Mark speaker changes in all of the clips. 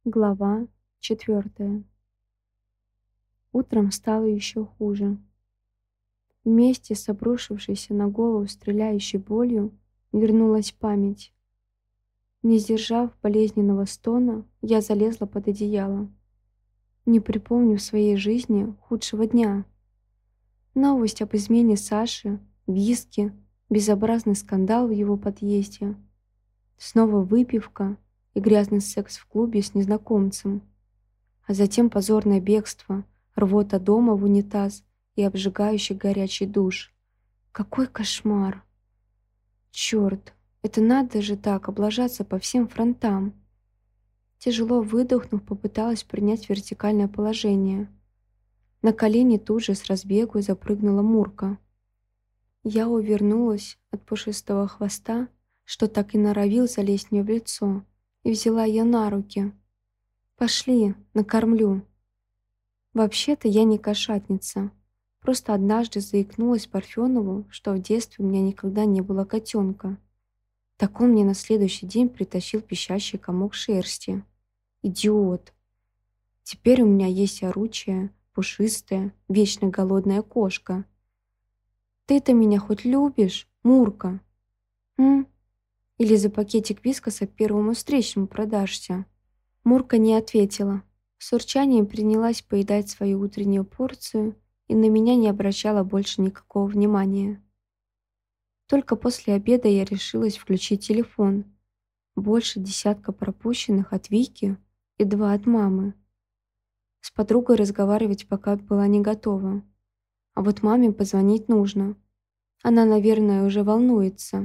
Speaker 1: Глава 4. Утром стало еще хуже. Вместе с обрушившейся на голову стреляющей болью вернулась память. Не сдержав болезненного стона, я залезла под одеяло. Не припомню в своей жизни худшего дня. Новость об измене Саши, виски, безобразный скандал в его подъезде, снова выпивка и грязный секс в клубе с незнакомцем. А затем позорное бегство, рвота дома в унитаз и обжигающий горячий душ. Какой кошмар! Черт, это надо же так облажаться по всем фронтам. Тяжело выдохнув, попыталась принять вертикальное положение. На колени тут же с разбегу запрыгнула Мурка. Я увернулась от пушистого хвоста, что так и норовил залезть мне в лицо, и взяла ее на руки. «Пошли, накормлю». Вообще-то я не кошатница. Просто однажды заикнулась Парфенову, что в детстве у меня никогда не было котенка. Так он мне на следующий день притащил пищащий комок шерсти. Идиот. Теперь у меня есть оручая, пушистая, вечно голодная кошка. Ты-то меня хоть любишь, Мурка? М? Или за пакетик вискаса первому встречному продашься? Мурка не ответила. С урчанием принялась поедать свою утреннюю порцию и на меня не обращала больше никакого внимания. Только после обеда я решилась включить телефон. Больше десятка пропущенных от Вики и 2 от мамы. С подругой разговаривать пока была не готова. А вот маме позвонить нужно. Она, наверное, уже волнуется.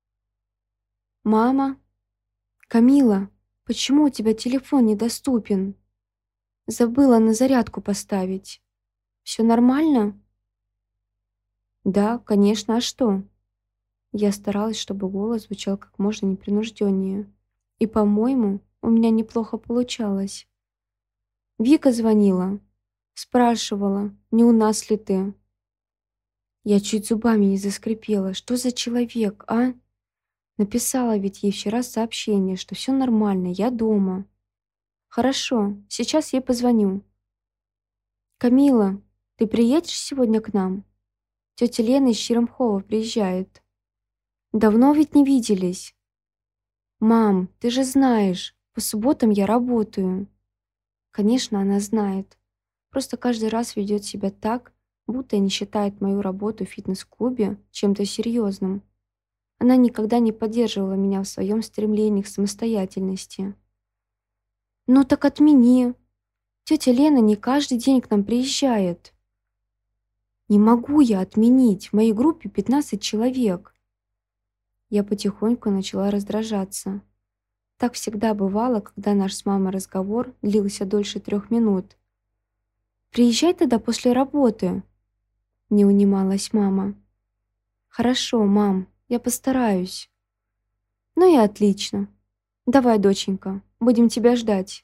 Speaker 1: «Мама? Камила, почему у тебя телефон недоступен? Забыла на зарядку поставить. Все нормально?» «Да, конечно, а что?» Я старалась, чтобы голос звучал как можно непринужденнее. И, по-моему, у меня неплохо получалось. Вика звонила. Спрашивала, не у нас ли ты. Я чуть зубами не заскрипела. Что за человек, а? Написала ведь ей вчера сообщение, что все нормально, я дома. Хорошо, сейчас ей позвоню. «Камила, ты приедешь сегодня к нам? Тетя Лена из Черемхова приезжает. Давно ведь не виделись. Мам, ты же знаешь, по субботам я работаю». Конечно, она знает. Просто каждый раз ведет себя так, будто не считает мою работу в фитнес-клубе чем-то серьезным. Она никогда не поддерживала меня в своем стремлении к самостоятельности. «Ну так отмени. Тетя Лена не каждый день к нам приезжает». «Не могу я отменить. В моей группе 15 человек». Я потихоньку начала раздражаться. Так всегда бывало, когда наш с мамой разговор длился дольше 3 минут. «Приезжай тогда после работы», — не унималась мама. «Хорошо, мам, я постараюсь». «Ну и отлично. Давай, доченька, будем тебя ждать».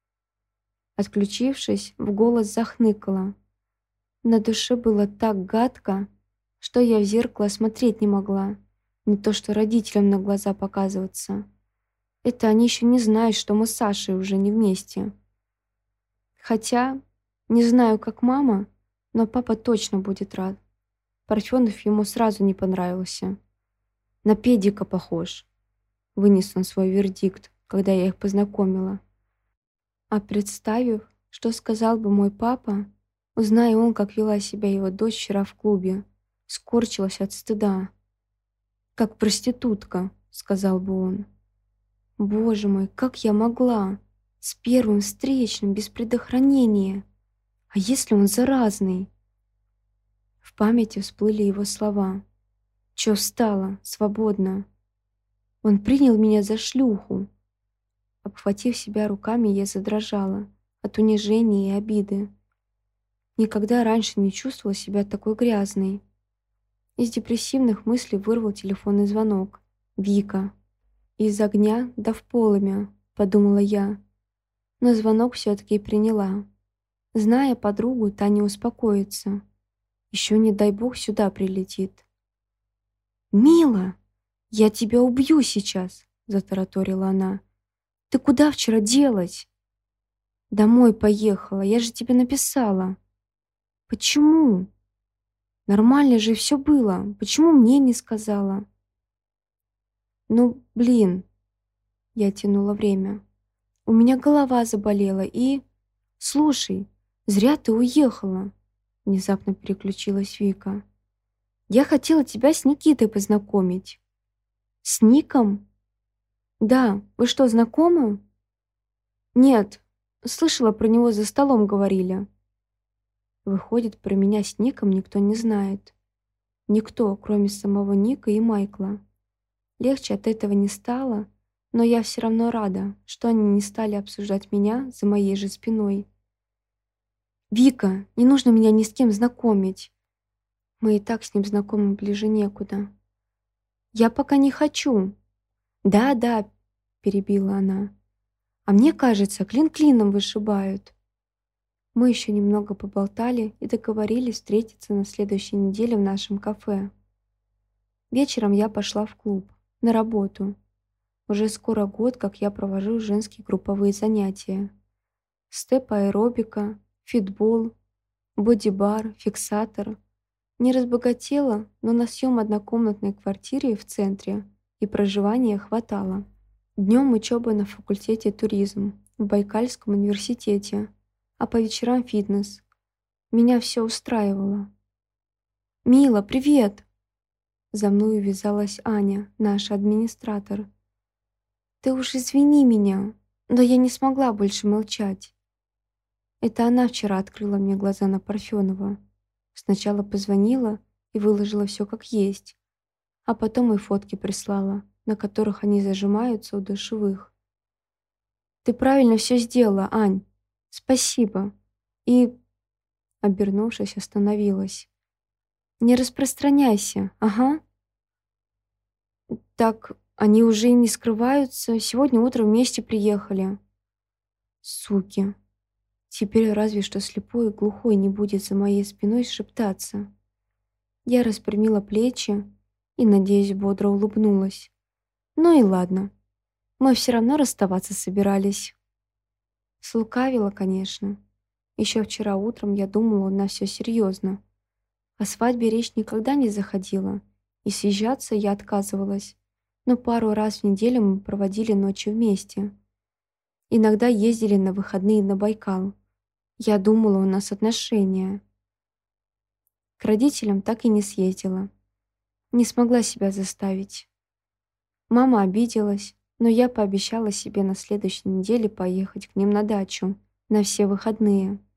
Speaker 1: Отключившись, в голос захныкала. На душе было так гадко, что я в зеркало смотреть не могла. Не то что родителям на глаза показываться. Это они еще не знают, что мы с Сашей уже не вместе. Хотя, не знаю, как мама, но папа точно будет рад. Парфенов ему сразу не понравился. На педика похож. Вынес он свой вердикт, когда я их познакомила. А представив, что сказал бы мой папа, узная он, как вела себя его дочь вчера в клубе, скорчилась от стыда. «Как проститутка», — сказал бы он. Боже мой, как я могла? С первым встречным, без предохранения. А если он заразный? В памяти всплыли его слова. «Чё встала? Свободно!» Он принял меня за шлюху. Обхватив себя руками, я задрожала от унижения и обиды. Никогда раньше не чувствовала себя такой грязной. Из депрессивных мыслей вырвал телефонный звонок. «Вика». «Из огня да в полымя», — подумала я. Но звонок все-таки приняла. Зная подругу, та не успокоится. Еще, не дай бог, сюда прилетит. «Мила, я тебя убью сейчас!» — затараторила она. «Ты куда вчера делась? Домой поехала, я же тебе написала. Почему? Нормально же все было. Почему мне не сказала? Ну, блин, я тянула время. У меня голова заболела и... Слушай, зря ты уехала. Внезапно переключилась Вика. Я хотела тебя с Никитой познакомить. С Ником? Да, вы что, знакомы? Нет, слышала про него, за столом говорили. Выходит, про меня с Ником никто не знает. Никто, кроме самого Ника и Майкла. Легче от этого не стало, но я все равно рада, что они не стали обсуждать меня за моей же спиной. «Вика, не нужно меня ни с кем знакомить. Мы и так с ним знакомы ближе некуда. Я пока не хочу». «Да, да», — перебила она. «А мне кажется, клин клином вышибают». Мы еще немного поболтали и договорились встретиться на следующей неделе в нашем кафе. Вечером я пошла в клуб, на работу. Уже скоро год, как я провожу женские групповые занятия. Степ-аэробика, фитбол, боди-бар, фиксатор. Не разбогатела, но на съем однокомнатной квартире в центре и проживания хватало. Днем учеба на факультете туризм в Байкальском университете, а по вечерам фитнес. Меня все устраивало. «Мила, привет!» За мной увязалась Аня, наш администратор. «Ты уж извини меня, но я не смогла больше молчать». Это она вчера открыла мне глаза на Парфенова. Сначала позвонила и выложила все как есть, а потом и фотки прислала, на которых они зажимаются у душевых. «Ты правильно все сделала, Ань. Спасибо». И, обернувшись, остановилась. «Не распространяйся, ага». «Так они уже и не скрываются. Сегодня утром вместе приехали». «Суки. Теперь разве что слепой и глухой не будет за моей спиной шептаться». Я распрямила плечи и, надеюсь, бодро улыбнулась. «Ну и ладно. Мы все равно расставаться собирались». Слукавила, конечно. Еще вчера утром я думала на все серьезно. О свадьбе речь никогда не заходила, и съезжаться я отказывалась. Но пару раз в неделю мы проводили ночи вместе. Иногда ездили на выходные на Байкал. Я думала, у нас отношения. К родителям так и не съездила. Не смогла себя заставить. Мама обиделась, но я пообещала себе на следующей неделе поехать к ним на дачу на все выходные.